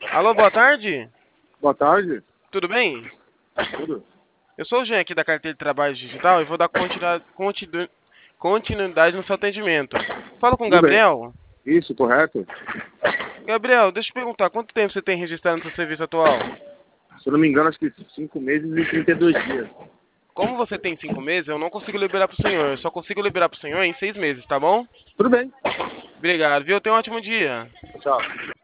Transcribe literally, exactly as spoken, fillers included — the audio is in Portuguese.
Alô, boa tarde. Boa tarde. Tudo bem? Tudo? Eu sou o Jean aqui da carteira de trabalho digital e vou dar continua- continu- continuidade no seu atendimento. Fala com o Tudo bem. Gabriel. Isso, correto? Gabriel, deixa eu te perguntar, quanto tempo você tem registrado no seu serviço atual? Se eu não me engano, acho que cinco meses e trinta e dois dias. Como você tem cinco meses, eu não consigo liberar pro senhor. Eu só consigo liberar pro senhor em seis meses, tá bom? Tudo bem. Obrigado, viu? Tenha um ótimo dia. Tchau.